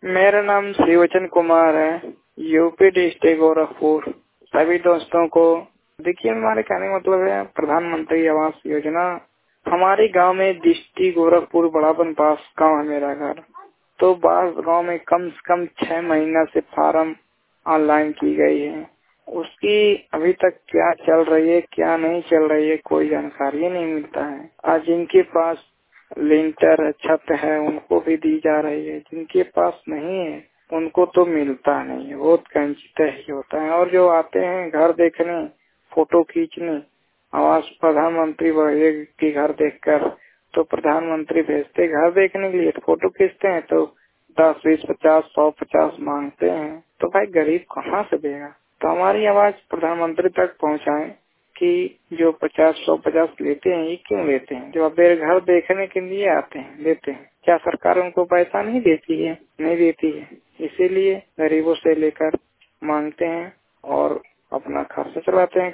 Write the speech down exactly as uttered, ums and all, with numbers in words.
मेरा नाम शिवचन कुमार है, यूपी डिस्ट्रिक्ट गोरखपुर। सभी दोस्तों को देखिए, हमारे कहने का मतलब है प्रधानमंत्री आवास योजना हमारे गांव में डिस्ट्रिक्ट गोरखपुर बड़ापन पास गांव है मेरा घर। तो बास गांव में कम से कम छह महीना से फार्म ऑनलाइन की गई है। उसकी अभी तक क्या चल रही है क्या नहीं चल रही है कोई जानकारी नहीं मिलता है। आज जिनके पास लिंटर छत है उनको भी दी जा रही है, जिनके पास नहीं है उनको तो मिलता नहीं है। बहुत कंचित ही होता है। और जो आते हैं घर देखने, फोटो खींचने, आवास प्रधानमंत्री के घर देखकर, तो प्रधानमंत्री भेजते घर देखने के लिए, तो फोटो खींचते हैं तो दस बीस पचास सौ पचास मांगते हैं। तो भाई गरीब कहाँ से देगा? तो हमारी आवाज प्रधानमंत्री तक पहुँचाएं कि जो पचास सौ पचास लेते हैं ये क्यों लेते हैं? जो अब घर देखने के लिए आते हैं लेते हैं, क्या सरकार उनको पैसा नहीं देती है? नहीं देती है। इसीलिए गरीबों से लेकर मांगते हैं और अपना खर्च चलाते हैं।